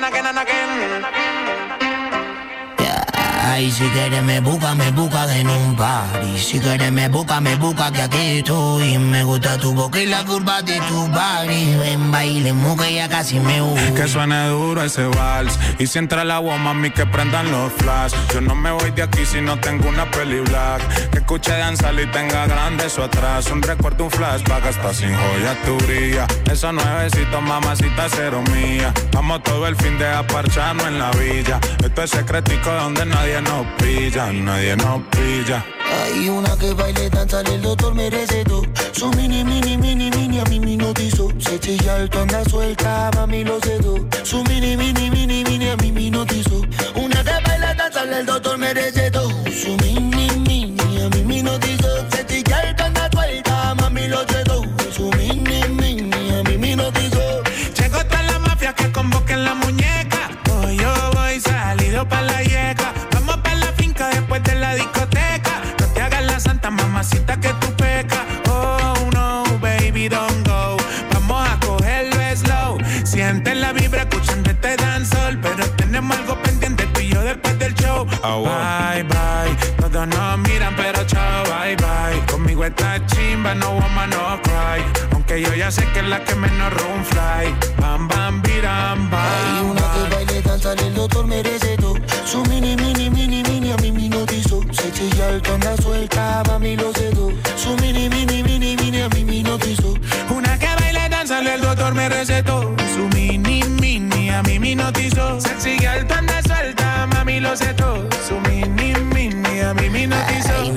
Ay, si quieres me busca en un party. Si quieres me busca que aquí estoy. Me gusta tu boca y la curva de tu body. Ven, bailemos que ya casi me voy. Que suene duro ese vals. Y si entra el agua, mami, que prendan los flash. Yo no me voy de aquí si no tengo una peli black. Que escuche danzar y tenga grande eso atrás. Un recuerdo, un flashback, hasta sin joya tu brilla. Esos nuevecitos, mamacita, cero mía. Vamos todo el fin de aparcharnos en la villa. Esto es secretico donde nadie nos pilla, nadie nos pilla. Hay una que baile, danza, el doctor me recetó. Su mini, a mí me notizó. Se chilla alto, anda suelta, mami lo sedó. Su mini, a mí me notizó. Una que baila, danza, el doctor me recetó. Su mini, a mí me notizó. Se chilla alto, anda suelta, mami lo sedó. Su mini, a mí me notizó. Llegó toda la mafia que convoquen la muñeca. Hoy yo voy salido pa' la yeca. Vamos pa' la finca después de la discoteca. No te hagas la santa, mamacita, que tú pecas. Oh no, baby, don't go. Vamos a cogerlo slow. Siente la vibra escuchando este dancehall. Pero tenemos algo pendiente tú y yo después del show. Oh, bye, bye. Todos nos miran pero chao, bye, bye. Conmigo está chimba, no woman, no cry. Aunque yo ya sé que es la que menos room fly. Bam, bam, biram, bam. Hay una que baile, danza, el doctor me recetó. Su mini, a mí me notizó. Se chilla alto, anda suelta, mami lo sedó. Su mini, a mí me notizó. Una que baile, danza, el doctor me recetó. Su mini, a mí me notizó. Se sigue alto, anda suelta, mami lo sedó. Su mini, a mí me notizó. Ay,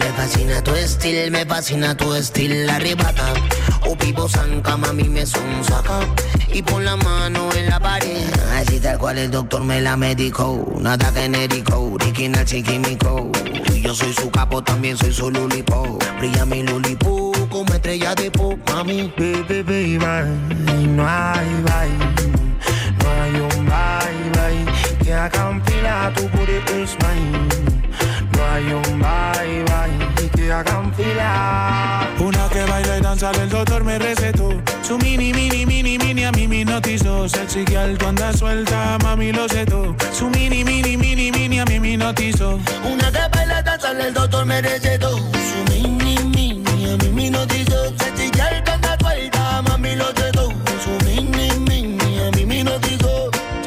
me fascina tu estilo, arrebata. O pipo zanca, mami me sonsaca. Y pon la mano en la pared. Así tal cual el doctor me la medicó. Nada genérico, original chiquimico. Yo soy su capo, también soy su lulipo. Brilla mi lulipo como estrella de pop, mami. Baby, no hay bye. No hay un bye. Que haga un fila, tu booty is mine. No hay un bye. Que hagan fila. Una que baila y danza, el doctor me recetó. Su mini, a mí me notizó. Sexy que alto, anda suelta, mami lo setó. Su mini, a mí me notizó. Una que baila y danza, el doctor me recetó. Su mini, a mí me notizó. Sexy que alto, anda suelta, mami lo setó. Su mini, a mí me notizó.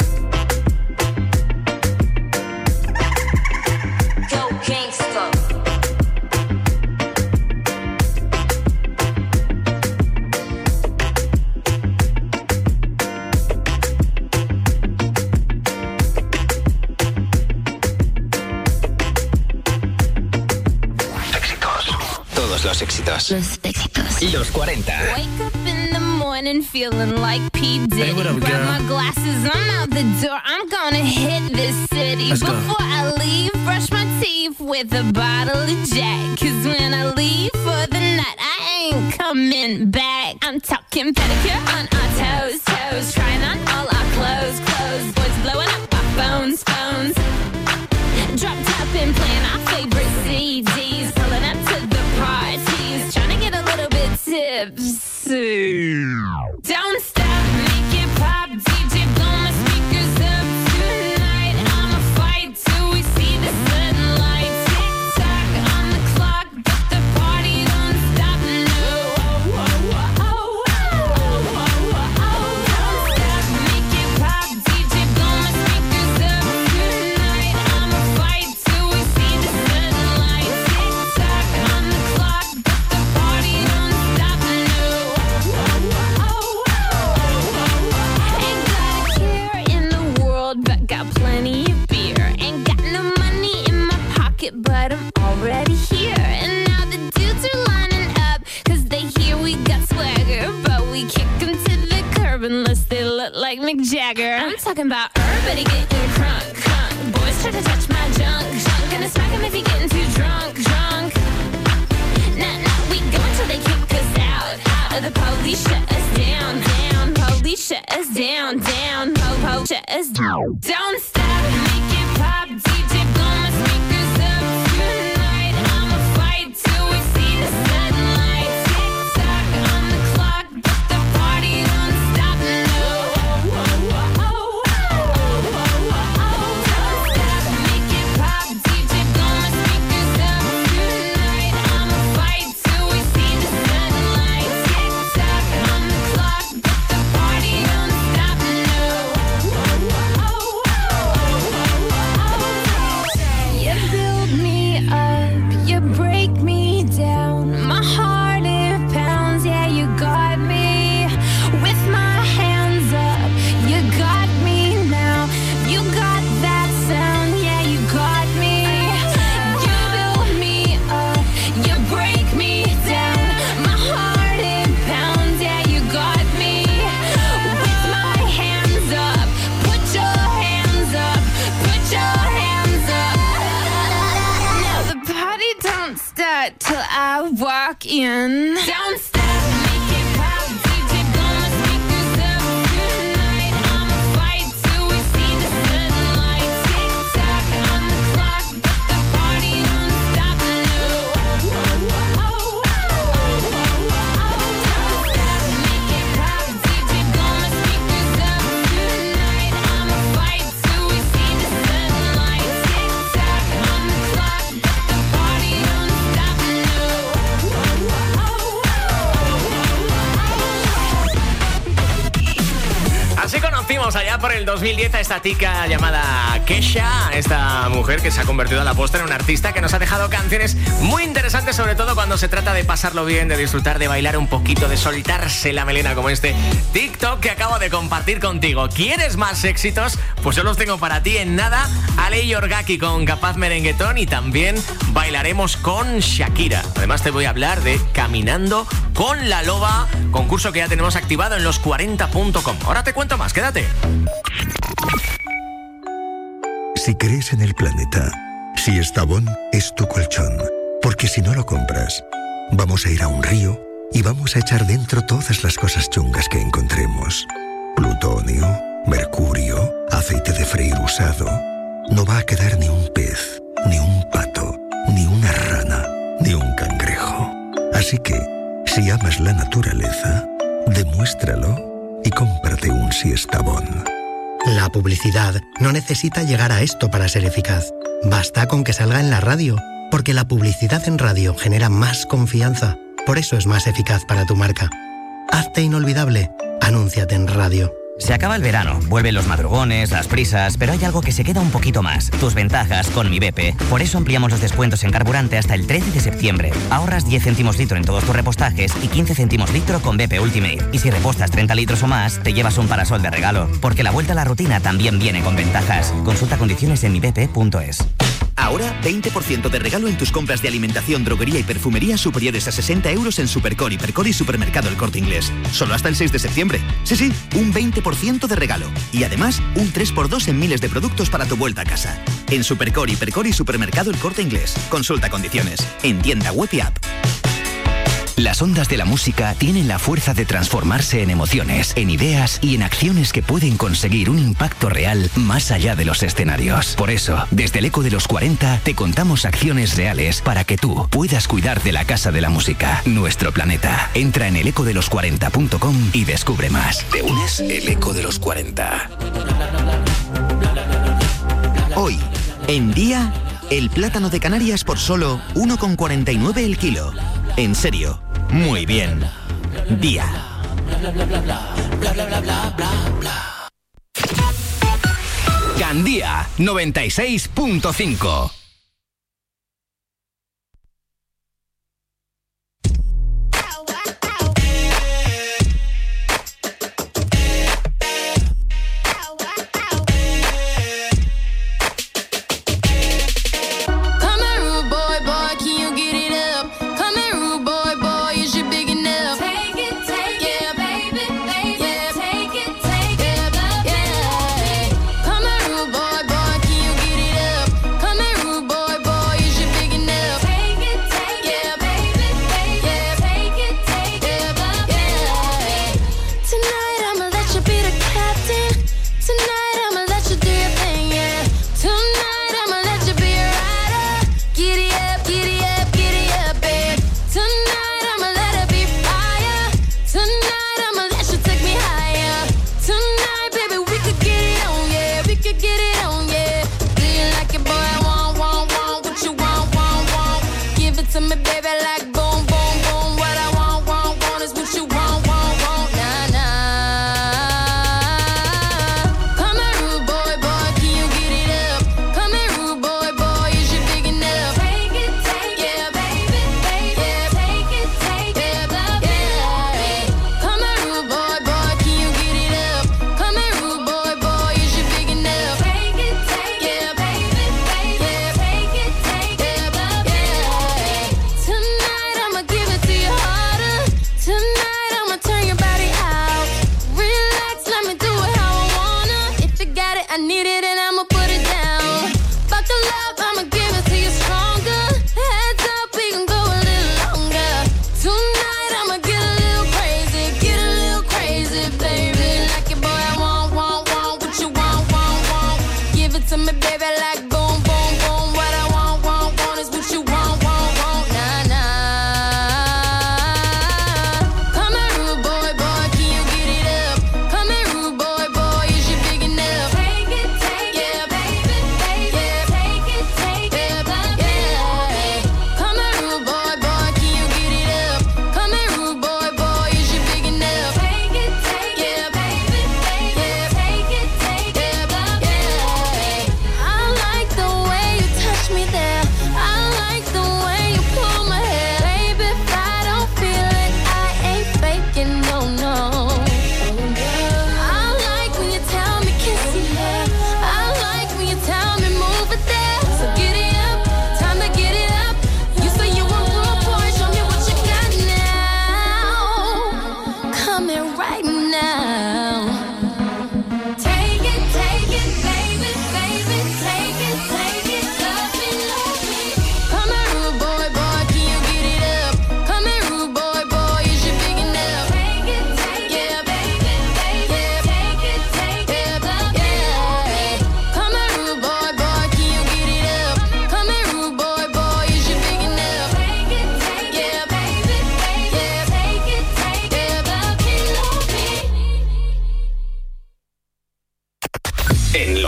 Los éxitos. Los éxitos. Los 40. Wake up in the morning feeling like P. Diddy. Hey, what up, grab girl? my glasses, I'm out the door. I'm gonna hit this city. Let's Before go. I leave, brush my teeth with a bottle of Jack. Cause when I leave for the night, I ain't coming back. I'm talking pedicure on our toes, toes. Trying on all our clothes, clothes. Boys blowing up our phones, phones. Drop top and playing our favorite CDs. Pulling up to the parties, trying to get a little bit tipsy. Don't stop, make it pop, DJ blow my speakers up tonight. I'ma fight till we see the sunlight. Tick tock on the clock, but the party don't stop. No, don't stop, make it pop, DJ blow my speakers up tonight. I'ma fight till we see the sunlight. Tick tock on the clock, but the party don't stop. No, ain't got a care in the world, but got plenty of beer. Ain't got no money in my pocket, but I'm already here. And now the dudes are lining up, cause they hear we got swagger. But we kick them to the curb unless they look like Mick Jagger. I'm talking about everybody getting crunk, crunk. Boys try to touch my junk, junk. Gonna smack him if he getting too drunk, drunk. Nah, we go until they kick us out, out. The police shut us down, down. Police shut us down, down. Po, shut us down. Don't stop, make it pop, DJ blow my speakers up tonight. I'ma fight till we see the sunlight. Tick tock on the clock, but the party don't stop. No, lock in. Don't stop, make it pop, DJ blow my speakers up tonight. I'ma fight till we see the sunlight. Tick tock on the clock, but the party don't stop, no. Don't stop, make it pop, DJ blow my speakers up tonight. I'ma fight till we see the sunlight. Tick tock on the clock, but the party don't stop, no. Así conocimos allá por el 2010 a esta tica llamada Kesha, esta mujer que se ha convertido a la postre en una artista que nos ha dejado canciones muy interesantes, sobre todo cuando se trata de pasarlo bien, de disfrutar, de bailar un poquito, de soltarse la melena, como este TikTok que acabo de compartir contigo. ¿Quieres más éxitos? Pues yo los tengo para ti en nada. Ale y Orgaki con Capaz Merenguetón, y también bailaremos con Shakira. Además te voy a hablar de Caminando con la Loba, concurso que ya tenemos activado en los40.com. Ahora te cuento más, quédate. Si crees en el planeta, Siestabón es tu colchón. Porque si no lo compras, vamos a ir a un río y vamos a echar dentro todas las cosas chungas que encontremos. Plutonio, mercurio, aceite de freír usado. No va a quedar ni un pez, ni un pato, ni una rana, ni un cangrejo. Así que, si amas la naturaleza, demuéstralo y cómprate un Siestabón. La publicidad no necesita llegar a esto para ser eficaz. Basta con que salga en la radio, porque la publicidad en radio genera más confianza. Por eso es más eficaz para tu marca. Hazte inolvidable. Anúnciate en radio. Se acaba el verano, vuelven los madrugones, las prisas, pero hay algo que se queda un poquito más. Tus ventajas con Mi BP. Por eso ampliamos los descuentos en carburante hasta el 13 de septiembre. Ahorras 10 céntimos litro en todos tus repostajes y 15 céntimos litro con BP Ultimate. Y si repostas 30 litros o más, te llevas un parasol de regalo. Porque la vuelta a la rutina también viene con ventajas. Consulta condiciones en mibp.es. Ahora, 20% de regalo en tus compras de alimentación, droguería y perfumería superiores a 60 euros en Supercor, Hipercor y Supermercado El Corte Inglés. Solo hasta el 6 de septiembre. Sí, un 20% de regalo. Y además, un 3x2 en miles de productos para tu vuelta a casa. En Supercor, Hipercor y Supermercado El Corte Inglés. Consulta condiciones. En tienda web y app. Las ondas de la música tienen la fuerza de transformarse en emociones, en ideas y en acciones que pueden conseguir un impacto real más allá de los escenarios. Por eso, desde el Eco de los 40 te contamos acciones reales para que tú puedas cuidar de la Casa de la Música, nuestro planeta. Entra en elecodelos40.com y descubre más. ¿Te unes? El Eco de los 40. Hoy, en Día, el plátano de Canarias por solo 1,49 el kilo. En serio, muy bien. Día. Gandía 96.5. Come on, rude boy, boy, can you get it up? Come on, rude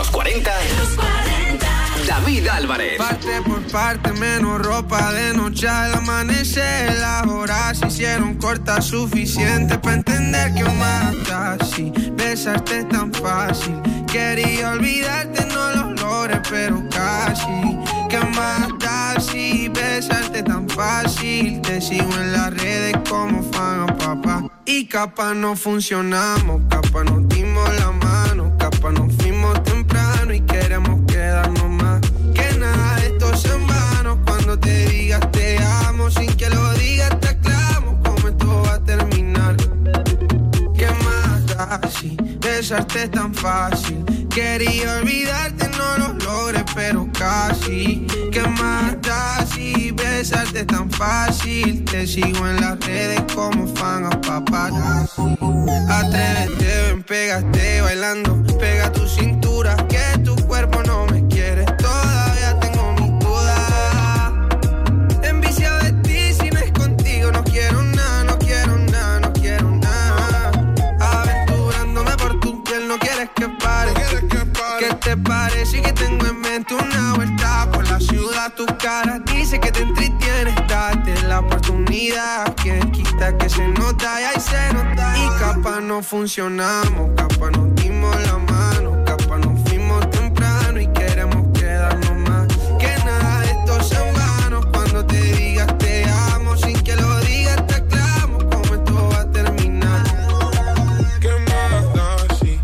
los 40, David Álvarez. Parte por parte, menos ropa de noche al amanecer. Las horas se hicieron cortas, suficiente para entender que más casi besarte es tan fácil. Quería olvidarte, no lo logré, pero casi. ¿Qué más da si besarte tan fácil? Te sigo en las redes como fan a papá. Y capaz no funcionamos, capaz nos dimos la mano, capaz nos fuimos temprano y queremos quedarnos más. Que nada de esto es en vano, cuando te digas te amo, sin que lo digas te aclamo cómo esto va a terminar. ¿Qué más da si besarte es tan fácil? Quería olvidarte, no lo logré, pero casi. ¿Qué más da si besarte es tan fácil? Te sigo en las redes como fan a paparazzi. Atrévete, ven, pégate bailando. Pega tu cintura, que tu cuerpo no me quiere. Todavía tengo mis dudas. Enviciado de ti, si no es contigo no quiero nada, no quiero nada, no quiero nada. Aventurándome por tu piel, no quieres que pare. ¿Qué te parece que tengo en mente una vuelta por la ciudad? Tu cara dice que te entretienes, date la oportunidad. Quien quita que se nota y ahí se nota. Y capaz no funcionamos, capaz nos dimos la mano, capaz nos fuimos temprano y queremos quedarnos más. Que nada de esto es en vano, cuando te digas te amo, sin que lo digas te aclamo cómo esto va a terminar. ¿Qué más da si?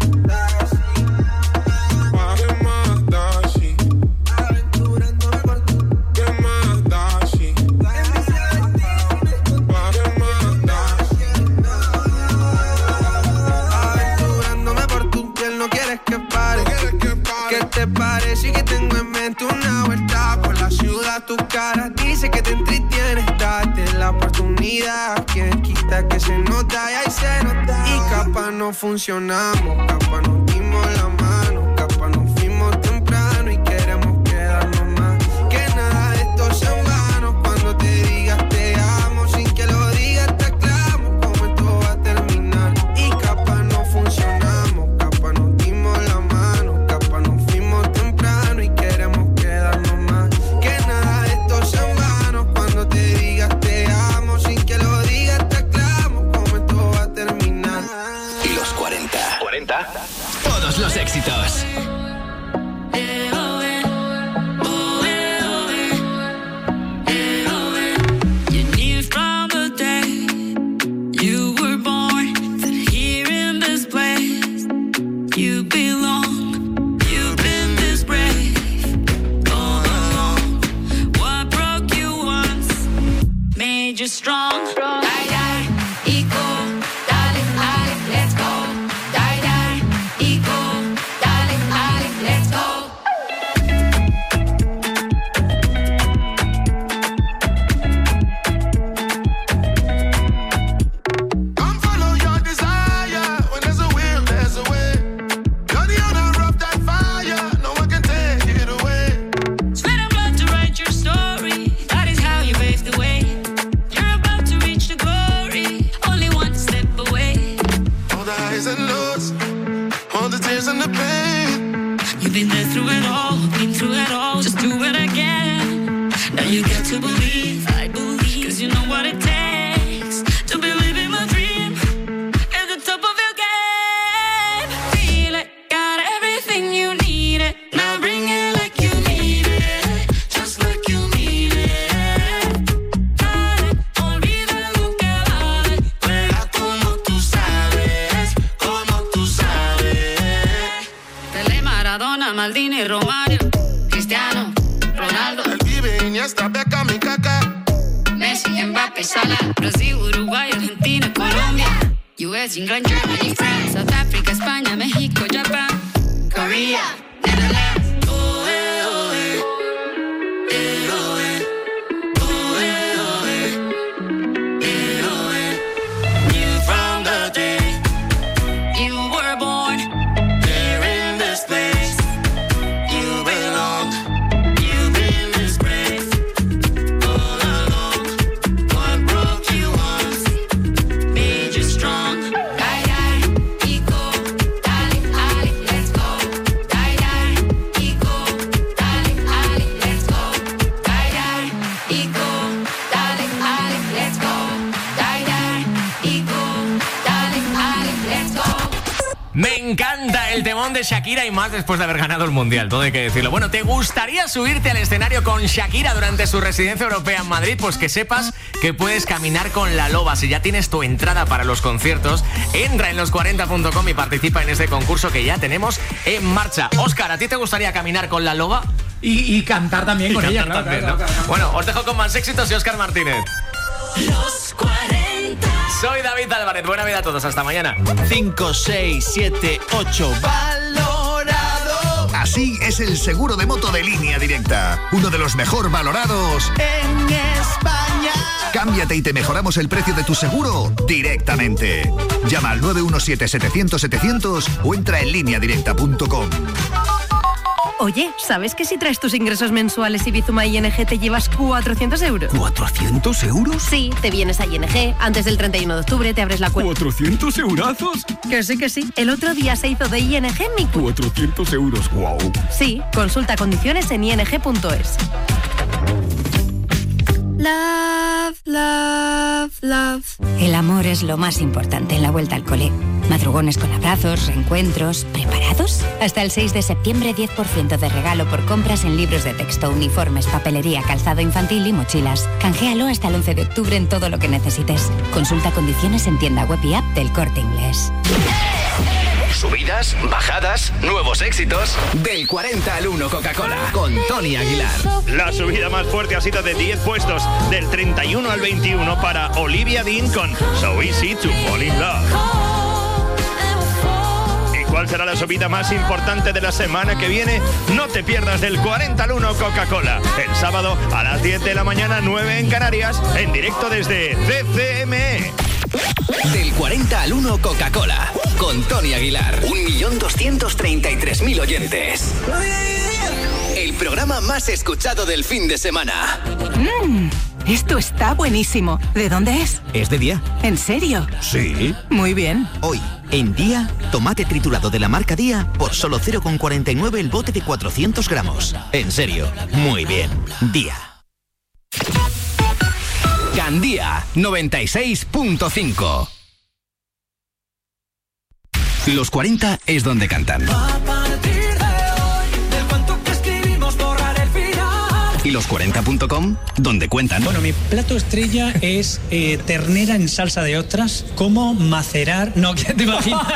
¿Te parece que tengo en mente una vuelta por la ciudad? Tu cara dice que te entretienes, date la oportunidad. Quien quita que se nota y ahí se nota. Y capaz no funcionamos, capaz nos dimos la mano, capaz nos fuimos temprano y queremos quedarnos más. Que nada de esto es en vano, cuando te digas te amo, sin que lo digas te aclamo cómo esto va a terminar. Y capaz no funcionamos, capaz nos dimos la mano, capaz nos fuimos temprano y queremos quedarnos más. Que nada de esto es en vano, cuando te digas te amo, sin que lo digas te aclamo cómo esto va a terminar. Y los 40. Todos los éxitos. You're strong. Die, die, ego, dale, dale, let's go. Die, die, ego, dale, dale, let's go. Come follow your desire. When there's a will, there's a way. You're the owner of that fire. No one can take it away. Sweat and blood to write your story. That is how you pave the way. All the tears and the pain. You've been there through it all, been through it all. Just do it again. Now you get to believe, I believe, 'cause you know what it takes to believe in my dream. At the top of your game. Feel it, got everything you need it. Now bring it like you need it. Just like you need it. Dale, olvida lo que vale. Juega como tú sabes, como tú sabes. Pelé, Maradona, Maldini, Romario, Cristiano, Ronaldo. El Pibe, Iniesta, Beckham y Kaká. Messi, Mbappé, Salah. Brasil, Uruguay, Argentina, Colombia. US, England, Germany, France, South Africa, España, México, Japan, Korea, Netherlands. Oh, eh, oh, eh. Eh, oh, eh. Oh, eh, oh, eh. Eh, oh, eh. Knew from the day you were born, here in this place, you belong. You've been this brave all along. What broke you once made you strong. Die, die, ego, encanta el temón de Shakira y más después de haber ganado el Mundial, todo hay que decirlo. Bueno, ¿te gustaría subirte al escenario con Shakira durante su residencia europea en Madrid? Pues que sepas que puedes caminar con la Loba. Si ya tienes tu entrada para los conciertos, entra en los40.com y participa en este concurso que ya tenemos en marcha. Óscar, ¿a ti te gustaría caminar con la Loba? Y cantar también con ella, claro. Bueno, os dejo con más éxitos y Óscar Martínez. Los 40. Soy David Álvarez, buena vida a todos, hasta mañana. 5, 6, 7, 8, valorado. Así es el seguro de moto de Línea Directa, uno de los mejor valorados en España. Cámbiate y te mejoramos el precio de tu seguro directamente. Llama al 917-700-700 o entra en lineadirecta.com. Oye, ¿sabes que si traes tus ingresos mensuales y Bizuma ING te llevas 400 euros? ¿400 euros? Sí, te vienes a ING, antes del 31 de octubre te abres la cuenta. ¿400 eurazos? Que sí. El otro día se hizo de ING mi cuenta. 400 euros, wow. Sí, consulta condiciones en ing.es. Love, love, love. El amor es lo más importante en la vuelta al cole. Madrugones con abrazos, reencuentros. ¿Preparados? Hasta el 6 de septiembre, 10% de regalo por compras en libros de texto, uniformes, papelería, calzado infantil y mochilas. Canjealo hasta el 11 de octubre en todo lo que necesites. Consulta condiciones en tienda web y app del Corte Inglés. Subidas, bajadas, nuevos éxitos. Del 40 al 1 Coca-Cola con Tony Aguilar. La subida más fuerte ha sido de 10 puestos, del 31 al 21 para Olivia Dean con So Easy to Fall in Love. ¿Y cuál será la subida más importante de la semana que viene? No te pierdas del 40 al 1 Coca-Cola. El sábado a las 10 de la mañana, 9 en Canarias, en directo desde CCME. Del 40 al 1 Coca-Cola con Tony Aguilar. 1.233.000 oyentes. El programa más escuchado del fin de semana. Esto está buenísimo. ¿De dónde es? Es de Día. ¿En serio? Sí. Muy bien. Hoy, en Día, tomate triturado de la marca Día por solo 0,49 el bote de 400 gramos. En serio, muy bien. Día. Gandía 96.5. Los 40 es donde cantan. Y los 40.com, donde cuentan. Bueno, mi plato estrella es ternera en salsa de ostras. ¿Cómo macerar? No, ¿qué te imaginas?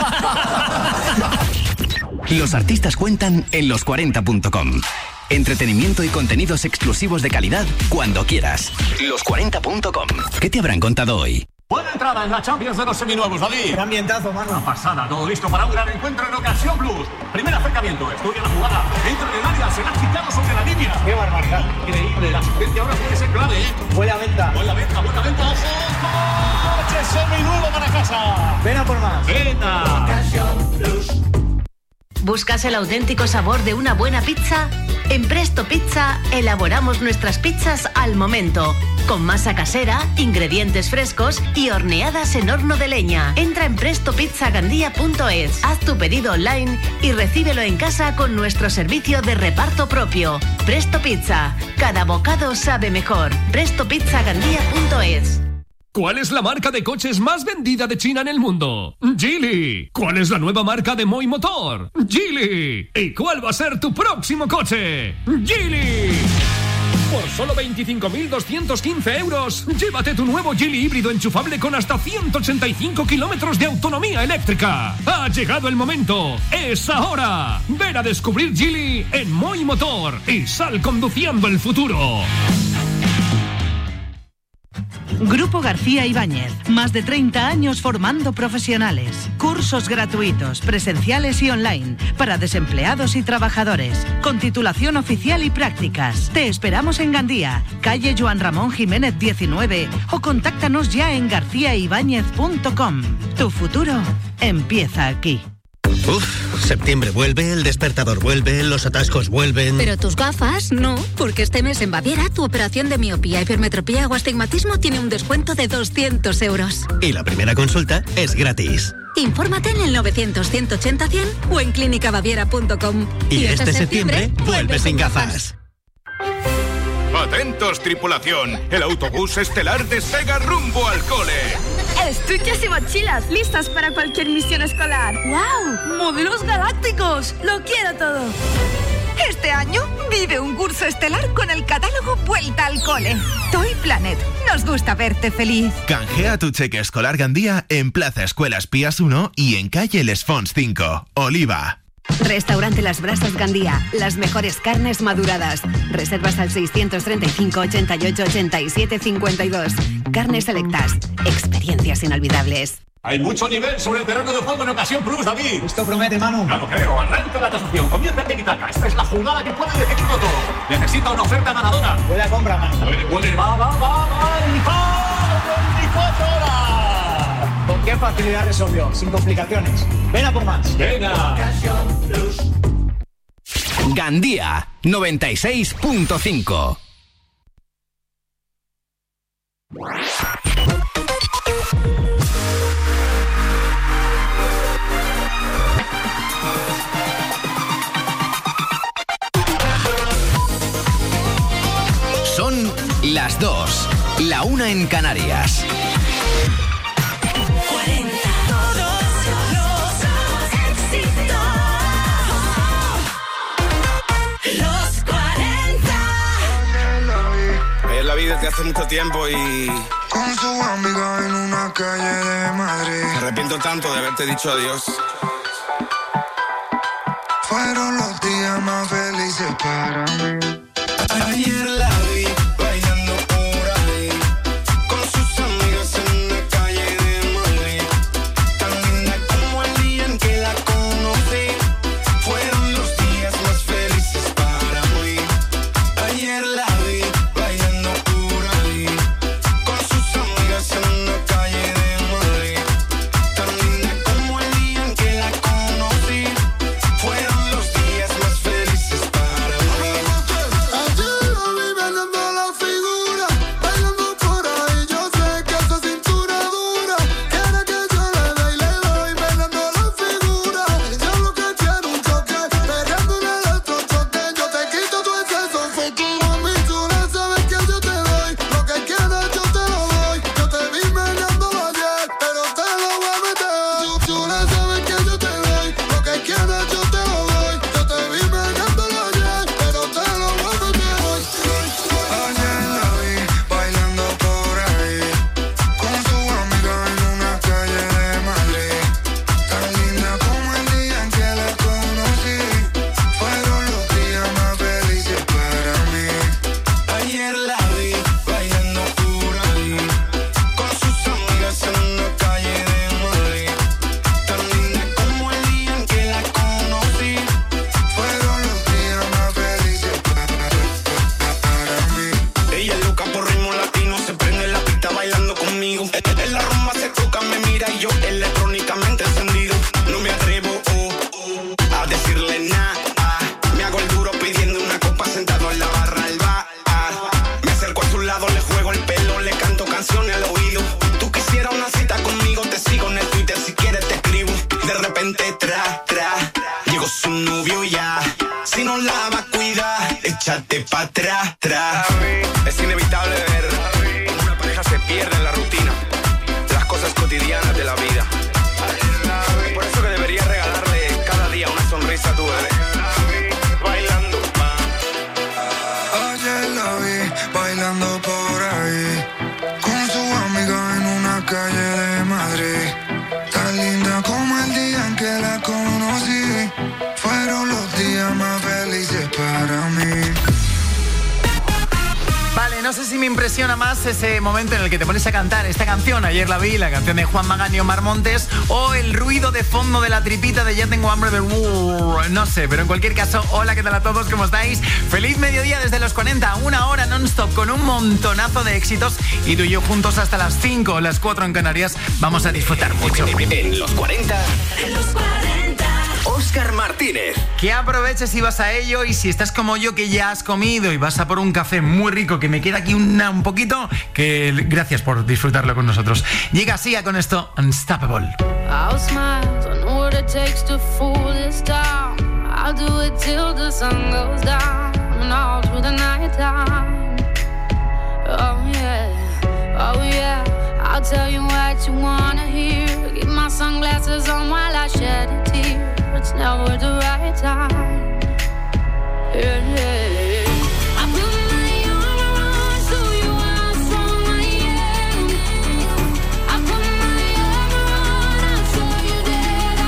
Los artistas cuentan en los 40.com. Entretenimiento y contenidos exclusivos de calidad cuando quieras. Los40.com. ¿Qué te habrán contado hoy? Buena entrada en la Champions de los seminuevos, David. Qué ambientazo, mano. Una pasada, todo listo para un gran encuentro en Ocasión Plus. Primer acercamiento, estudia la jugada. Entra en el área, se la ha quitado sobre la línea. Qué barbaridad. Increíble, la asistencia ahora puede ser clave, ¿eh? Buena venta. Buena venta, ojo. ¡Coche seminuevo para casa! Ven a por más. Venga. Ocasión Plus. ¿Buscas el auténtico sabor de una buena pizza? En Presto Pizza elaboramos nuestras pizzas al momento, con masa casera, ingredientes frescos y horneadas en horno de leña. Entra en prestopizzagandía.es, haz tu pedido online y recíbelo en casa con nuestro servicio de reparto propio. Presto Pizza, cada bocado sabe mejor. prestopizzagandía.es. ¿Cuál es la marca de coches más vendida de China en el mundo? Geely. ¿Cuál es la nueva marca de Moi Motor? Geely. ¿Y cuál va a ser tu próximo coche? Geely. Por solo 25.215 euros, llévate tu nuevo Geely híbrido enchufable con hasta 185 kilómetros de autonomía eléctrica. Ha llegado el momento. ¡Es ahora! Ven a descubrir Geely en Moi Motor y sal conduciendo el futuro. Grupo García Ibáñez, más de 30 años formando profesionales. Cursos gratuitos, presenciales y online, para desempleados y trabajadores, con titulación oficial y prácticas. Te esperamos en Gandía, calle Joan Ramón Jiménez 19, o contáctanos ya en garciaibáñez.com. Tu futuro empieza aquí. Septiembre vuelve, el despertador vuelve, los atascos vuelven. Pero tus gafas no, porque este mes en Baviera tu operación de miopía, hipermetropía o astigmatismo tiene un descuento de 200 euros. Y la primera consulta es gratis. Infórmate en el 900-180-100 o en clínicabaviera.com. Y este septiembre vuelve sin gafas. Atentos, tripulación. El autobús estelar despega rumbo al cole. Estuches y mochilas, listas para cualquier misión escolar. ¡Wow! ¡Modelos galácticos! ¡Lo quiero todo! Este año vive un curso estelar con el catálogo Vuelta al Cole. Toy Planet. Nos gusta verte feliz. Canjea tu cheque escolar Gandía en Plaza Escuelas Pías 1 y en calle Les Fonts 5, Oliva. Restaurante Las Brasas Gandía. Las mejores carnes maduradas. Reservas al 635 88 87 52. Carnes selectas. Experiencias inolvidables. Hay mucho nivel sobre el terreno de juego en Ocasión Plus, David. Esto promete, Manu. No lo creo. Arranca la tasación. Comienza en Tiki-Taka. Esta es la jugada que puede decidirlo todo. Necesita una oferta ganadora. Buena compra, Manu. Va. 24 horas. ¿Con qué facilidad resolvió? Sin complicaciones. Ven a por más. Venga. Ocasión Plus. Gandía 96.5. Son las 2, la 1 en Canarias. La vida desde hace mucho tiempo y... Con su amiga en una calle de Madrid. Me arrepiento tanto de haberte dicho adiós. Fueron los días más felices para mí. Ayer la vi bailando por ahí con sus amigas en una calle de Madrid. Tan linda como el día en que la conocí. Fueron los días más felices para mí. Ayer la vi bailando por ahí con sus amigas en una calle de Madrid. Tan linda como el día en que la conocí. Fueron los días más felices para mí. échate pa' atrás, Es inevitable ver cómo una pareja se pierde en la rutina, las cosas cotidianas de la vida. Es por eso que deberías regalarle cada día una sonrisa a tu bebé. Bailando Ayer la vi bailando por ahí con su amiga en una calle de Madrid. Tan linda como el día en que la conocí. Fueron los días más felices para mí. Vale, no sé si me impresiona más ese momento en el que te pones a cantar esta canción, Ayer la vi, la canción de Juan Magán y Omar Montes, o el ruido de fondo de la tripita de Ya tengo hambre de... no sé, pero en cualquier caso, hola, ¿qué tal a todos? ¿Cómo estáis? Feliz mediodía desde los 40, una hora non-stop con un montonazo de éxitos, y tú y yo juntos hasta las 5 o las 4 en Canarias vamos a disfrutar mucho. En los 40... Óscar Martínez. Que aproveches si vas a ello, y si estás como yo que ya has comido y vas a por un café muy rico que me queda aquí un poquito, que gracias por disfrutarlo con nosotros. Llega Sia con esto, Unstoppable. I'll smile, I know what it takes to fool this town. I'll do it till the sun goes down and all through the night time. Oh yeah, I'll tell you what you wanna hear. Keep my sunglasses on while I shed a tear. It's never the right time. Yeah, yeah. I put my armor on, show you how strong I am. I put my armor on, I'll show you that I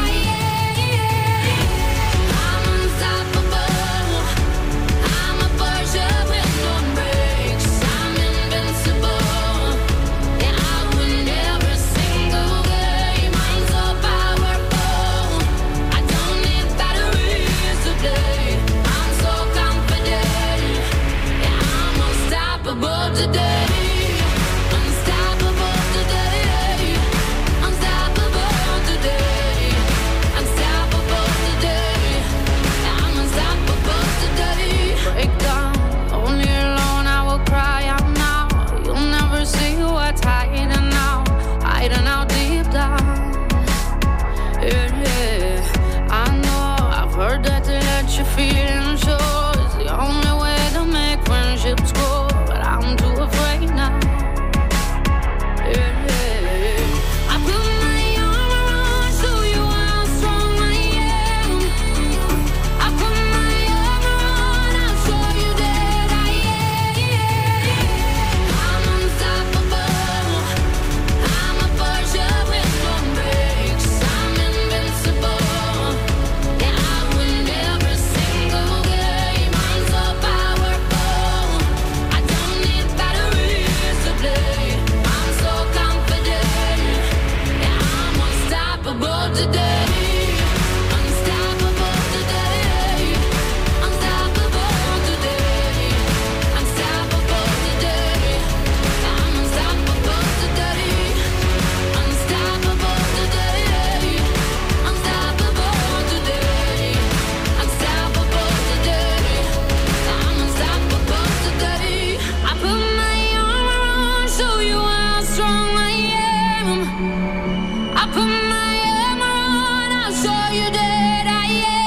am. I'm unstoppable. I'm a Porsche with no brakes. I'm invincible. Yeah, I win every single game. I'm so powerful. I don't need batteries to play. I'm so confident. Yeah, I'm unstoppable today. Unstoppable today. Unstoppable today. Unstoppable today. Yeah, I'm unstoppable today. Break down, only alone I will cry out now. You'll never see what's hiding out deep down. Yeah, yeah. I know, I've heard that to let your feelings show is the only way to make friendships grow, but I'm too afraid now. Yeah, yeah. I put my armor on, show you how strong I am. I put my armor on, I'll show you that I am. I'm unstoppable. I'm a Porsche with no brakes. I'm invincible. Yeah, I win every single game. I'm so powerful. I don't need batteries to play. I'm so confident. Yeah, I'm unstoppable today. Unstoppable today. Unstoppable today. Unstoppable today. I'm unstoppable today. Unstoppable today. Unstoppable today. Unstoppable today. I'm unstoppable today. I put my armor on, show you how strong I am. I put my armor on, I'll show you that I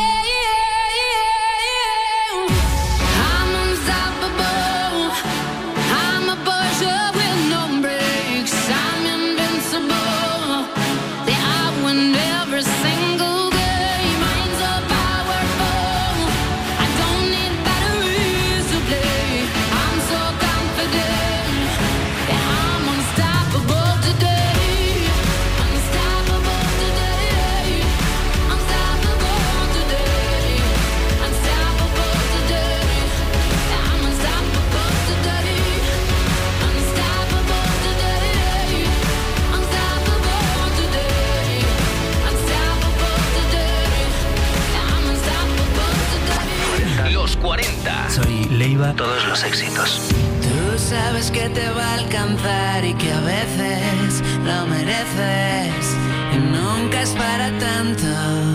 am. I'm unstoppable. I'm a Porsche with no brakes. I'm invincible. Yeah, I win every single game. I'm so powerful. I don't need batteries to play. I'm so confident. Yeah, I'm unstoppable today. Unstoppable today. Unstoppable today. Unstoppable today. Yeah, I'm unstoppable today. Unstoppable today. Unstoppable today. Unstoppable today. Yeah, I'm unstoppable today. Los 40. Soy Leiva. Todos los éxitos. Tú sabes que te va a alcanzar y que a veces lo mereces y nunca es para tanto.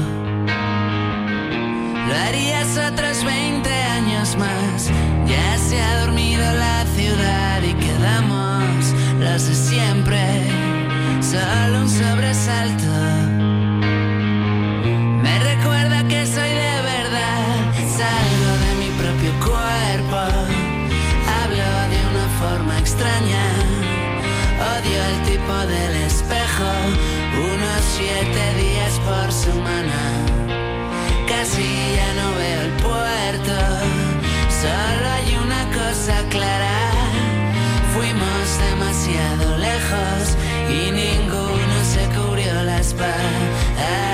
Lo harías otros 20 años más. Ya se ha dormido la ciudad y quedamos los de siempre. Solo un sobresalto. Me recuerda que soy de verdad. Salgo de mi propio cuerpo. Hablo de una forma extraña. Odio el tipo del espejo. Unos 7 días por semana. Casi ya no veo el puerto. Solo hay una cosa clara. Fuimos demasiado lejos y ninguno se cubrió la espalda.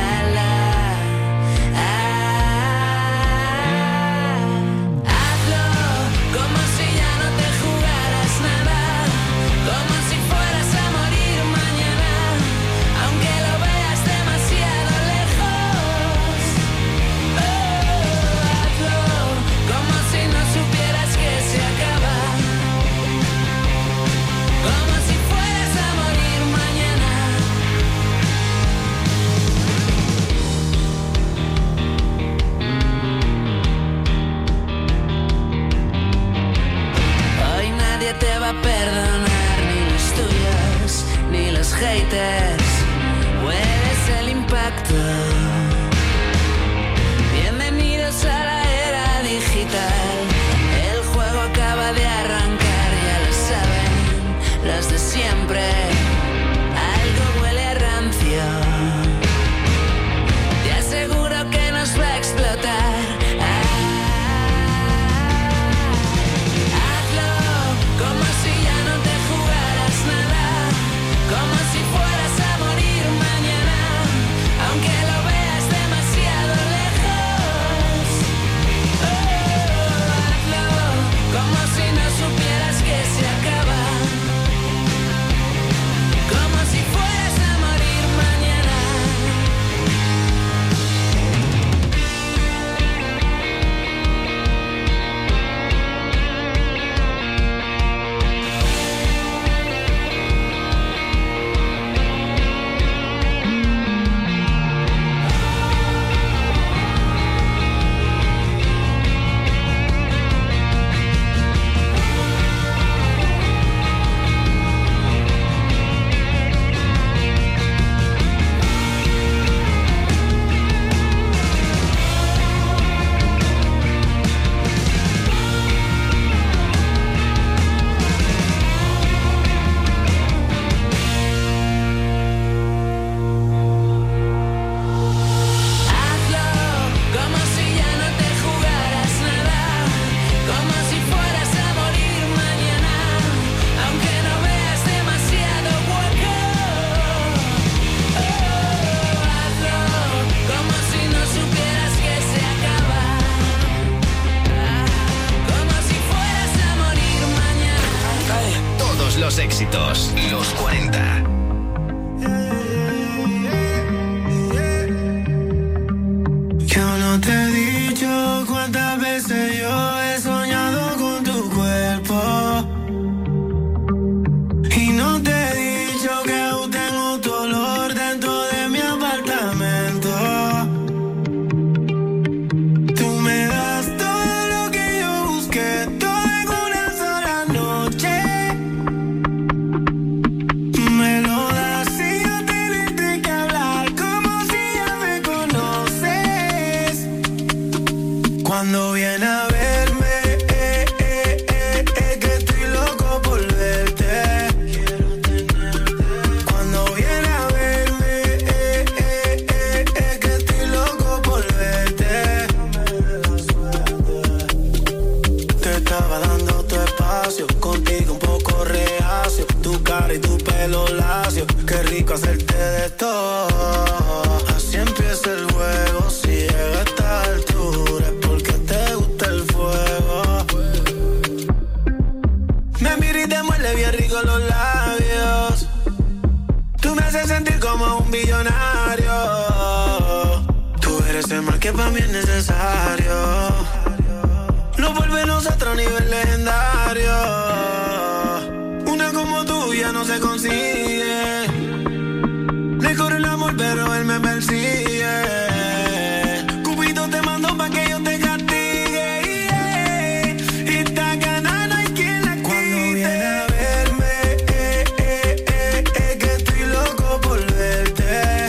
Hazlo como si ya no te jugaras nada. Como si fueras a morir mañana. Aunque lo veas demasiado lejos. éxitos, los 40. Yo no te he dicho cuántas veces yo he soñado con tu cuerpo. Y no te he dicho que aún tengo tu olor dentro de mi apartamento. Tú me das todo lo que yo busqué, todo en una sola noche. Me lo das y yo tenerte que hablar como si ya me conoces. Cuando viene a verme, que estoy loco por verte. Cuando viene a verme, que estoy loco por verte. Te estaba dando tu espacio, contigo un poco reacio. Tu cara y tu pelo lacio, qué rico hacerte de todo. Así empieza el juego, si llega a esta altura es porque te gusta el fuego. Me mira y te muerde bien rico los labios. Tú me haces sentir como un billonario. Tú eres el mal que para mí es necesario. Nos vuelve nosotros a nivel legendario. Una como tú ya no se consigue. Le corre el amor pero él me persigue. Cupido te mandó pa' que yo te castigue, yeah. Y esta gana no hay quien la quite. Cuando viene a verme, que estoy loco por verte.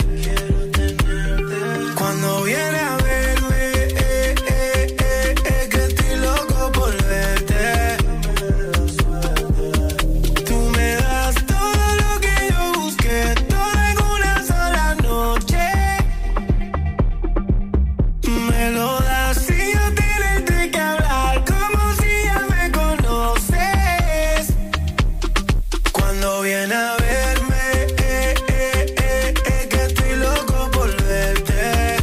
Cuando viene a verme, que estoy loco por verte. Tú me das todo lo que yo busqué, todo en una sola noche. Me lo das y yo tenerte que hablar como si ya me conoces. Cuando viene a verme, que estoy loco por verte.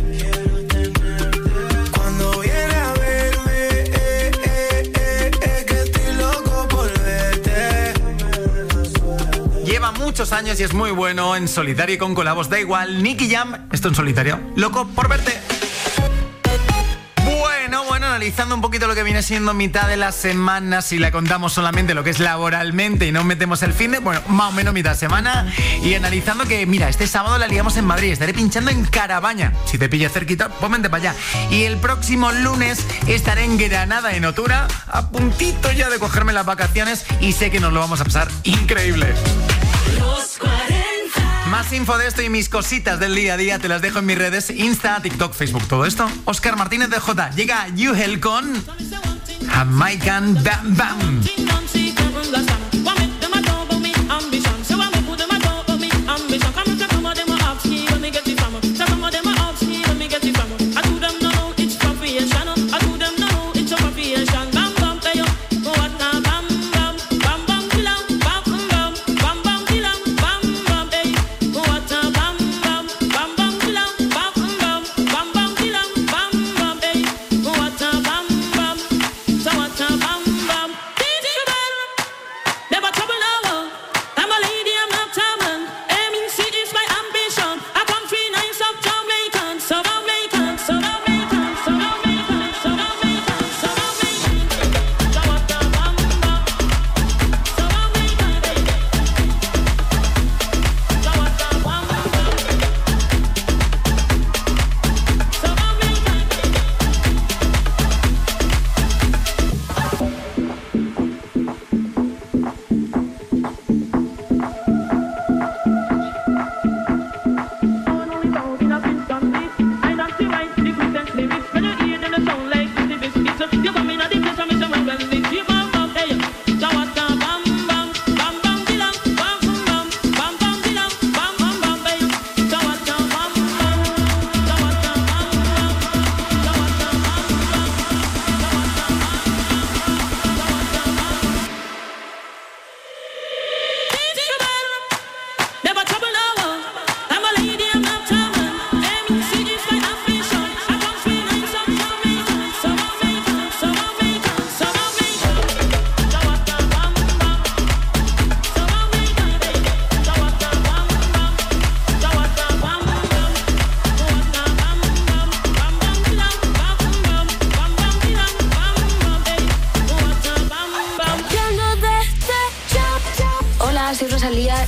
Cuando viene a verme, que estoy loco por verte. Lleva muchos años y es muy bueno en solitario y con colabos. Da igual, Nicky Jam, esto en solitario. Loco por verte. Bueno, analizando un poquito lo que viene siendo mitad de la semana, si la contamos solamente lo que es laboralmente y no metemos el fin de, bueno, más o menos mitad de semana. Y analizando que, mira, este sábado la liamos en Madrid, estaré pinchando en Carabaña. Si te pilla cerquita, pues vente para allá. Y el próximo lunes estaré en Granada, en Otura, a puntito ya de cogerme las vacaciones y sé que nos lo vamos a pasar increíble. Los 40. Más info de esto y mis cositas del día a día te las dejo en mis redes, Insta, TikTok, Facebook, todo esto. Óscar Martínez de J. Llega Yuhel con Jamaican Bam Bam. vamos a liar.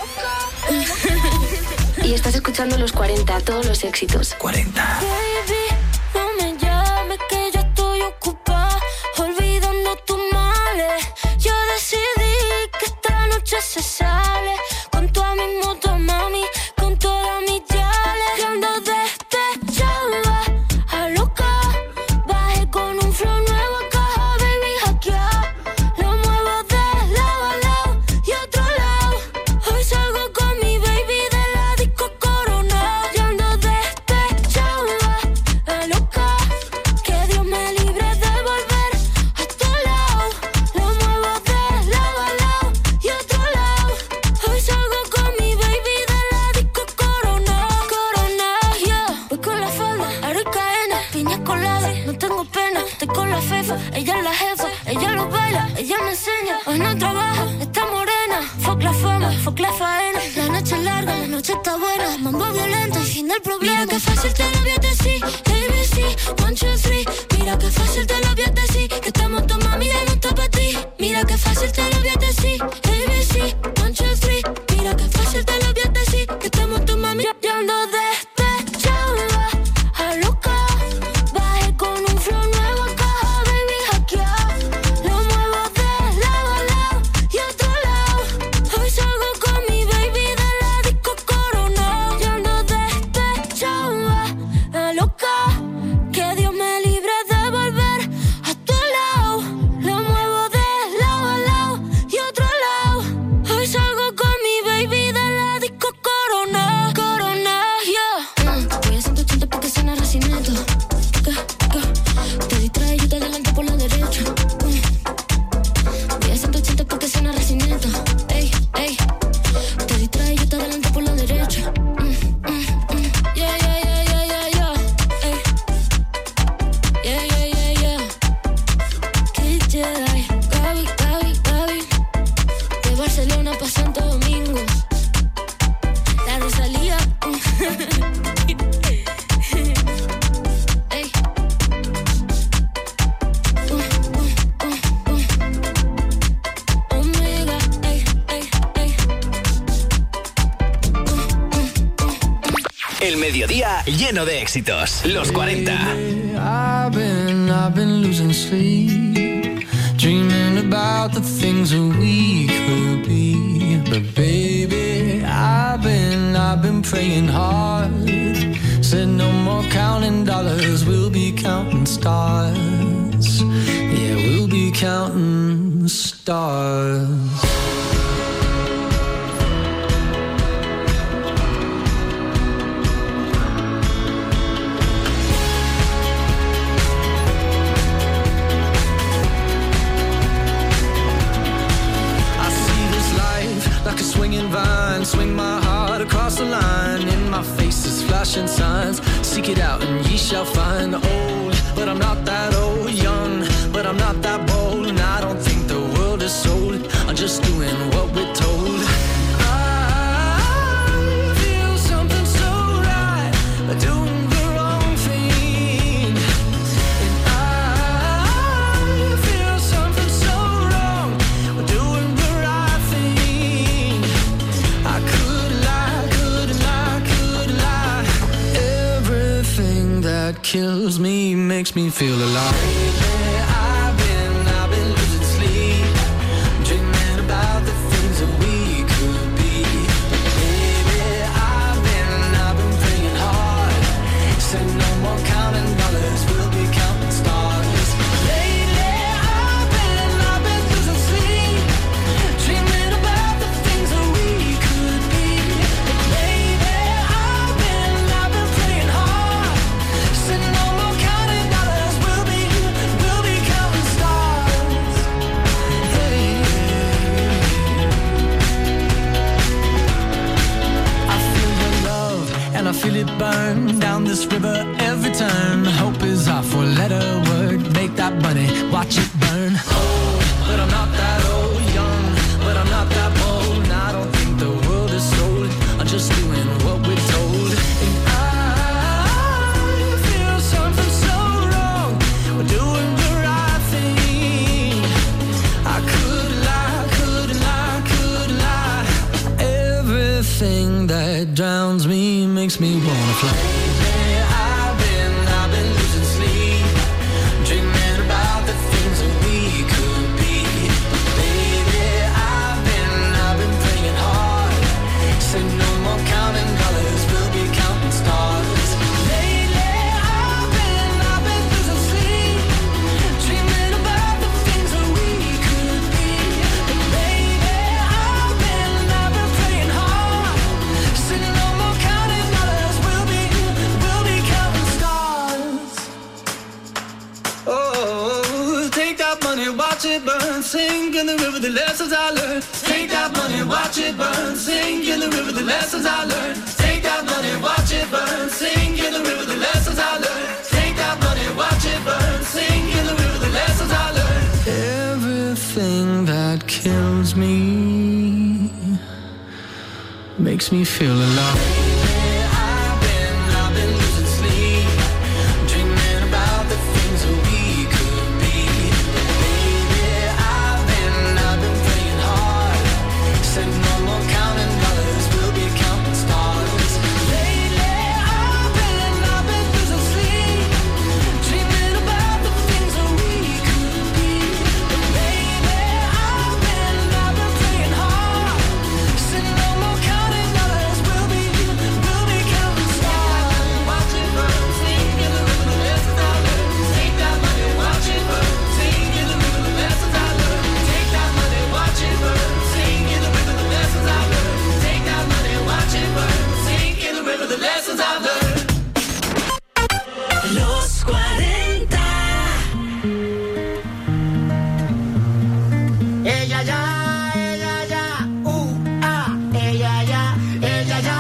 Y estás escuchando los 40, todos los éxitos. 40. Baby, no me llames que yo estoy ocupada, olvidando tus males. Yo decidí que esta noche se sale con toda mi moto, mami, con todas mis yales. Yo ando despechada, a loca, bajé con un flow nuevo a caja, baby, hackeada. Lo muevo de lado a lado y otro lado. Hoy salgo con mi baby de la disco Corona. Yo ando despechada, a loca, que Dios me libre de volver a tu lado. Lo muevo de lado a lado y otro lado. Hoy salgo con mi baby de la disco Corona. Corona, yeah. Voy con la falda, aro y cadena, piña colada, no tengo pena. Estoy con la fefa, ella es la jefa, ella lo baila, ella me enseña. Hoy no trabaja, está morena. Fuck la fama, fuck la faena. La noche es larga, la noche está buena. Mambo violento y fin del problema. Mira que fácil te lo voy a decir, ABC, 1, 2, 3. Mira que fácil te lo voy a decir, que estamos tu mami y no está para ti. Mira que fácil te lo voy a decir, ABC, 1, 2, 3. Mira que fácil te lo voy a decir, que estamos tu mami. Yo ando despechada, a loca, bajé con un flow nuevo a caja, baby, hackeada. Lo muevo de lado a lado y otro lado. Hoy salgo con mi baby de la disco Corona. Yo ando despechada, a loca, que Dios me libre de volver a tu lado. Lo muevo de lado a lado y otro lado. Hoy salgo con mi baby de la disco Corona. Corona, yeah. Voy a 180 porque suena Racinato. Te distraes, yo te adelanto por la derecha. Voy a 180 porque suena Racinato. Ey, ey. Te distraes, yo te adelanto por la derecha. Yeah, yeah, yeah, yeah, yeah, yeah. Ey. Yeah, yeah, yeah, yeah. Kid Jedi, Gaby, Gaby, Gaby. De Barcelona pa' Santo Domingo. La Rosalía. Ey. Omega, ey, ey, ey. El mediodía lleno de éxitos. Los 40. I've been losing sleep, dreaming about the things that we could be. But baby, I've been praying hard. Said no more counting dollars, we'll be counting stars. Yeah, we'll be counting stars. Like a swinging vine, swing my heart across the line. In my face is flashing signs. Seek it out and ye shall find. Old, but I'm not that old. Young, but I'm not that bold. And I don't think the world is sold. I'm just doing what we're told. I feel something so right, but doing the wrong thing. And I feel something so wrong, but doing the right thing. I could lie, could lie, could lie. Everything that kills me makes me feel alive. I've been losing sleep, dreaming about the things that we could be. Baby, I've been praying hard. Said no more counting dollars, we'll be counting stars. Lately, I've been losing sleep, dreaming about the things that we could be. Baby, I've been praying hard. Said no more counting dollars, we'll be counting stars. Hey. I feel your love and I feel it burn down this river every turn. Hope is our four-letter word. Make that money, watch it burn. Old, but I'm not that old. Young, but I'm not that bold. And I don't think the world is sold. I'm just doing what we're told. And I feel something so wrong. We're doing the right thing. I could lie, could lie, could lie. makes me wanna fly. Lately I've been losing sleep, dreaming about the things that we could be. Baby, I've been praying hard, say no more counting dollars, we'll be counting stars. Lately I've been losing sleep, dreaming about the things that we could be. Baby, I've been praying hard, say no more counting dollars, we'll be counting stars. Oh, take that money, watch it burn, sink in the river, the lessons I learned. Take that money, watch it burn, sink in the river, the lessons I learned. Take that money, watch it burn, sink in the river, the lessons I learned. Take that money, watch it burn, sink in the river, the lessons I learned. Everything that kills me makes me feel alive. I've been losing sleep, dreaming about the things that we could be. Baby, I've been praying hard, said no more counting dollars, we'll be counting stars. Lately I've been losing sleep, dreaming about the things that we could be. Baby, I've been praying hard, said no more counting dollars, we'll be counting stars. Watch it burn, sing in the river, the lessons I learned. Take that money, watch it burn, sing in the river, the lessons I learned. Take that money, watch it burn, sing in the river, the lessons I learned. Take that money, watch it burn, sing in the river, the lessons I learned. Los 40. Ella ya, ella ya, ella ya,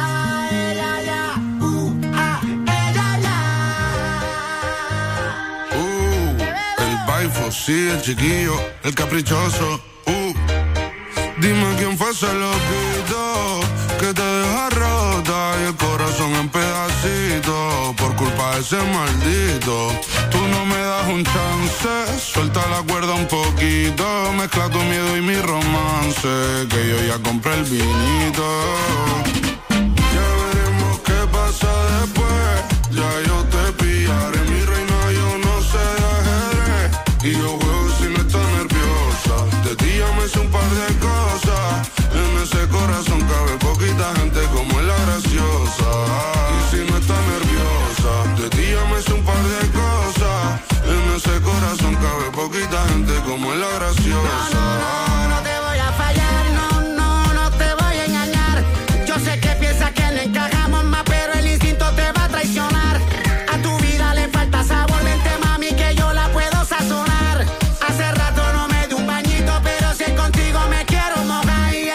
El baifo, sí, el chiquillo, el caprichoso. Dime quién fue ese loquito que te deja rota y el corazón en pedacitos por culpa de ese maldito. Tú no me das un chance, suelta la cuerda un poquito, mezcla tu miedo y mi romance, que yo ya compré el vinito. Ya veremos qué pasa después, ya yo te pillaré, mi reina, yo no sé de ajedrez, y yo juego si no estás nerviosa, de ti ya me sé un par de cosas, en ese corazón cabe poquita gente como es la graciosa, y si no estás nerviosa, de ti ya me sé un par de cosas, en ese corazón cabe poquita gente como es la graciosa. No te voy a fallar, no te voy a engañar. Yo sé que piensas que no encajamos más, pero el instinto te va a traicionar. A tu vida le falta sabor, vente mami que yo la puedo sazonar. Hace rato no me di un bañito, pero si es contigo me quiero mojar.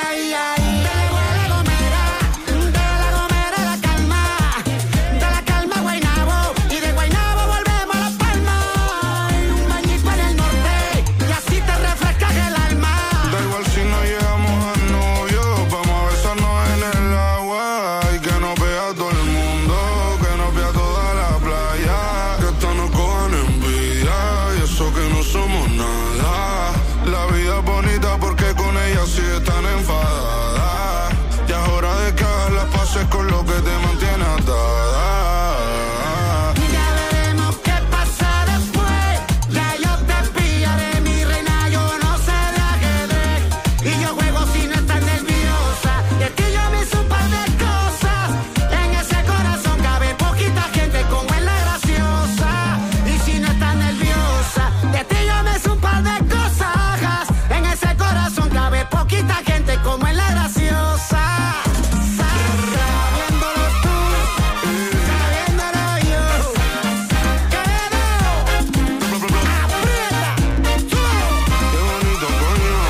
De la calma Guaynabo, y de Guaynabo volvemos a Las Palmas. Un bañito en el norte, y así te refrescas el alma. Da igual si no llegamos al novio, vamos a besarnos en el agua y que nos vea todo el mundo, que nos vea toda la playa, que esto nos cojan envidia y eso que no somos nada. La vida es bonita porque con ella sí están enfadadas, ya es hora de que hagas las paces con lo que te mantiene atada. Ya veremos qué pasa después, ya yo te pillaré, mi reina, yo no sé de ajedrez, y yo juego si no estás nerviosa, de ti yo me hice un par de cosas, en ese corazón cabe poquita gente como es la graciosa, y si no estás nerviosa, de ti yo me hice un par de cosas, en ese corazón cabe poquita gente como es la graciosa. Sabiéndolo tú, sabiéndolo yo, quedo, aprieta, tú. Qué bonito, coño.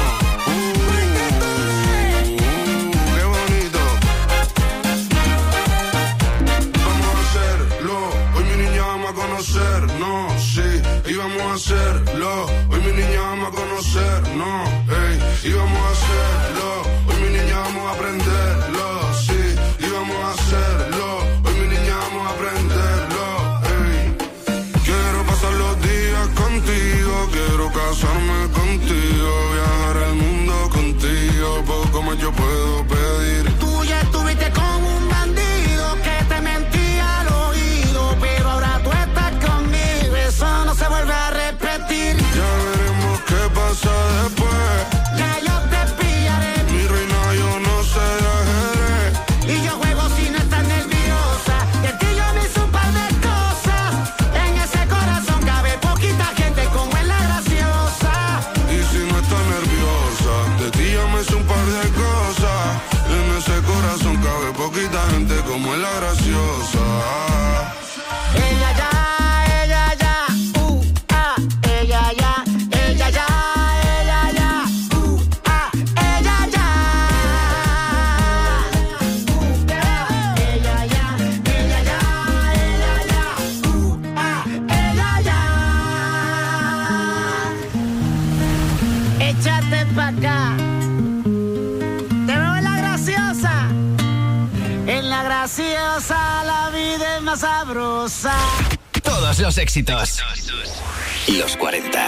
Qué bonito. Vamos a hacerlo. Hoy mi niña vamos a conocernos, sí. Y vamos a hacerlo. Hoy mi niña vamos a conocernos, ey. Y vamos a hacerlo. Hoy mi niña vamos a aprenderlo, sí. Y vamos a hacerlo. Hoy mi niña vamos a aprenderlo, ey. Quiero pasar los días contigo, quiero casarme contigo, viajar el mundo contigo, poco más yo puedo pedir. Tú ya estuviste con un bandido que te mentí. pa' acá. Te veo en la graciosa. En la graciosa la vida es más sabrosa. Todos los éxitos. Los 40.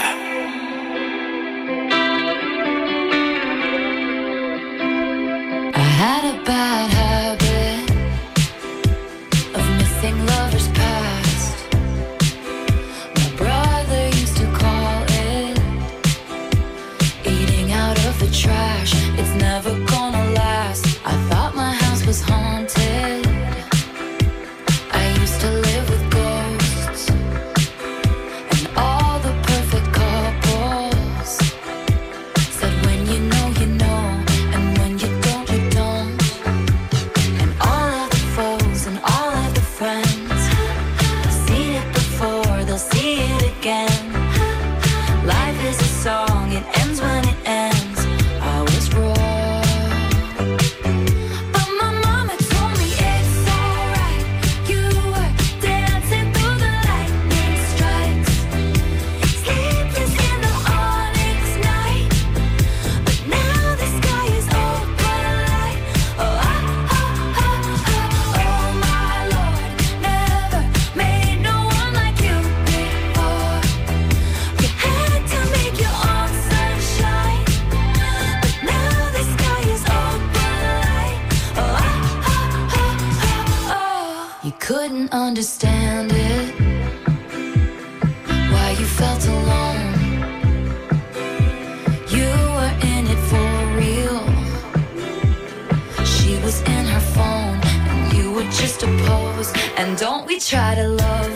I had a bad habit of missing lovers past. My brother used to call it eating out of the trash. It's never gonna last. I thought my house was haunted. I used to live with ghosts and all the perfect couples said when you know you know, and when you don't you don't. And all of the foes and all of the friends have seen it before, they'll see it again. Life is a song, it ends when it ends. I was wrong, but my mama told me it's alright. You were dancing through the lightning strikes, sleepless in the onyx night. But now the sky is open light. Oh, oh my Lord, never made no one like you before. You had to make your own sunshine, but now the sky is open light. Oh, you couldn't understand it, why you felt alone. You were in it for real. She was in her phone, and you were just a pose. And don't we try to love,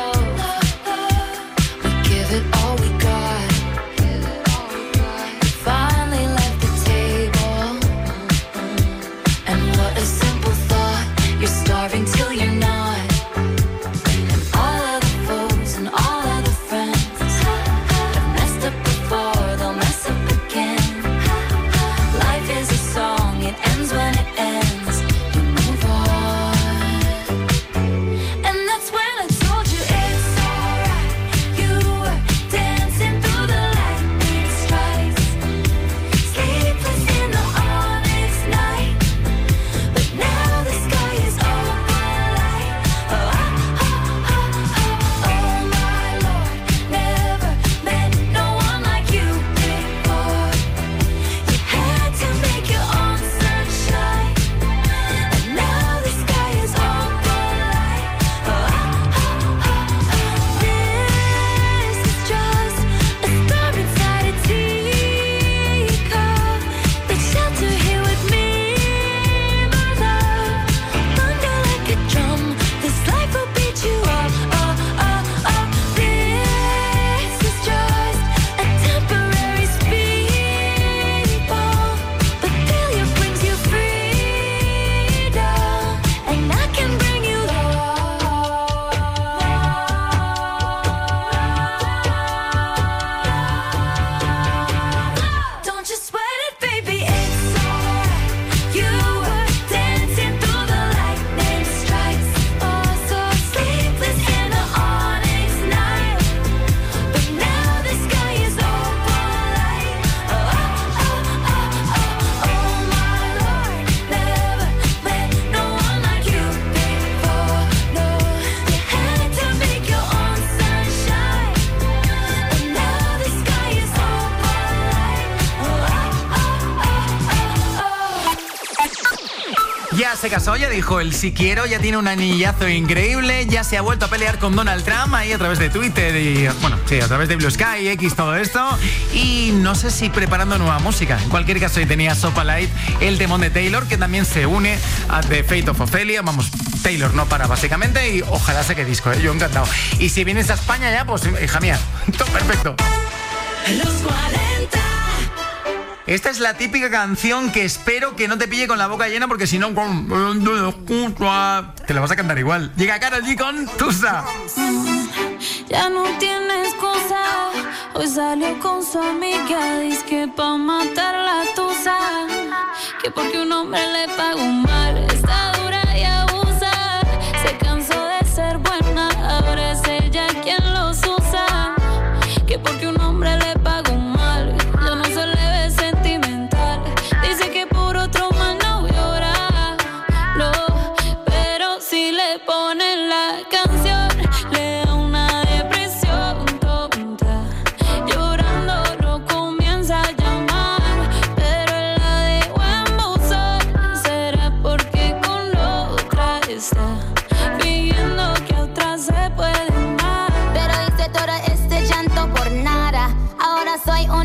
we give it all we got. You finally left the table, and what a simple thought. You're starving till you're not. And all of the foes and all of the friends have messed up before, they'll mess up again. Life is a song, it ends when it ends. You move on. And that's when I told you it's alright. You were dancing through the lightning strikes, sleepless in the onyx night. But now the sky is open light. Oh my Lord, never met no one like you before. You had to make your own sunshine, and now the sky is open light. This is just a star inside a teacup. Take shelter here with me, my love. Thunder like a drum, this life will beat you up. This is just a temporary speed bump, but failure brings you freedom, and I can bring you love. Don't you sweat it, baby, it's alright. You were dancing through the lightning strikes, oh so sleepless in the onyx night. But now the sky is open light. Oh my Lord, never met no one like you before. No, you had to make your own sunshine, and now the sky is open light. Ya se casó, ya dijo el sí quiero, ya tiene un anillazo increíble, ya se ha vuelto a pelear con Donald Trump ahí a través de Twitter y, bueno, sí, a través de Blue Sky, X, todo esto. Y no sé si preparando nueva música. En cualquier caso, ahí tenía Sopa Light, el temón de Taylor, que también se une a The Fate of Ophelia. Vamos, Taylor no para, básicamente, y ojalá saque disco, yo encantado. Y si vienes a España ya, pues, hija mía, todo perfecto. Los 40. Esta es la típica canción que espero que no te pille con la boca llena, porque si no te la vas a cantar igual. Llega Karol G con Tusa. Ya no tiene excusa. Hoy salió con su amiga, dice que pa' matar la tusa, que porque un hombre le pagó mal, está dura y abusa. Se cansó de ser buena, ahora es ella quien los usa, que porque un hombre le pagó mal, ya no se le ve sentir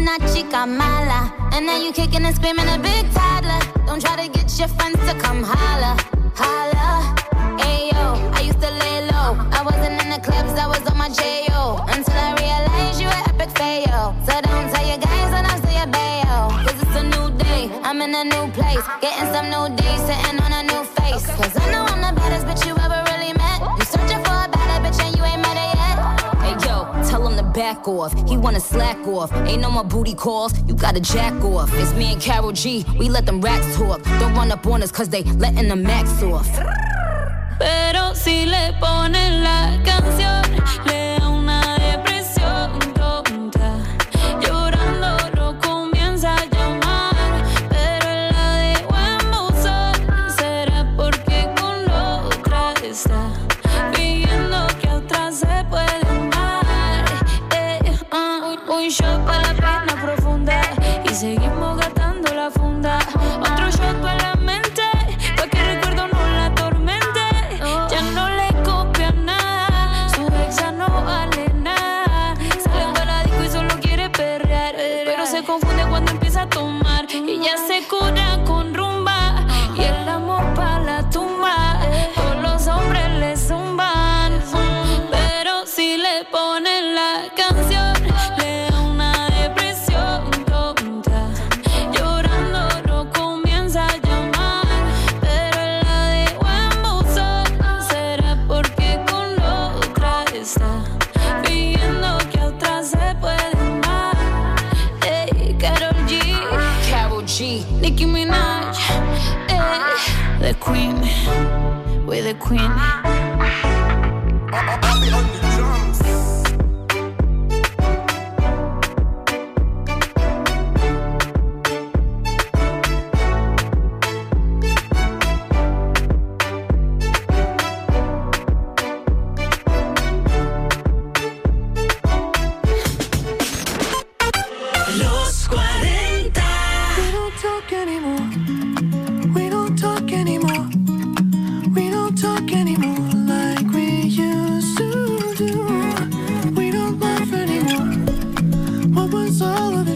una chica mala. And now you kicking and screaming a big toddler. Don't try to get your friends to come holla, holla. Ayo, I used to lay low. I wasn't in the clubs, I was on my J.O. Until I realized you were epic fail. So don't tell your guys when I say a bail. Cause it's a new day, I'm in a new place. Getting some new days, sitting on a new face. Cause I know I'm the baddest bitch you ever really met. You searching for a better bitch and you ain't met her yet. Hey yo, tell him to back off. He wanna slack off. Ain't no more booty calls, you gotta jack off. It's me and Karol G, we let them racks talk. Don't run up on us cause they letting the max off. Pero si le ponen la canción, le da una depresión tonta. Llorando no comienza a llamar, pero él la dejó en buzón. ¿Será porque con la otra está fingiendo que a otra se puede amar? Un shot para la pena profunda y seguimos gastando la funda. Otro shot para la mente, pa' que el recuerdo no la atormente. Ya no le copia nada, su ex ya no vale nada. Sale para la disco y solo quiere perrear, pero se confunde cuando empieza a tomar. Y ya se cura con rumba y el amor pa' la tumba. Todos los hombres le zumban, pero si le ponen la canción, le da una depresión tonta. Llorando no comienza a llamar, pero él la dejó en buzón. ¿Será porque con la otra está fingiendo que a otra se puede amar? Hey, Karol G, Nicki Minaj, the queen, we're the queen. Los 40. We don't talk anymore. We don't talk anymore. We don't talk anymore like we used to do. We don't laugh anymore. What was all of it?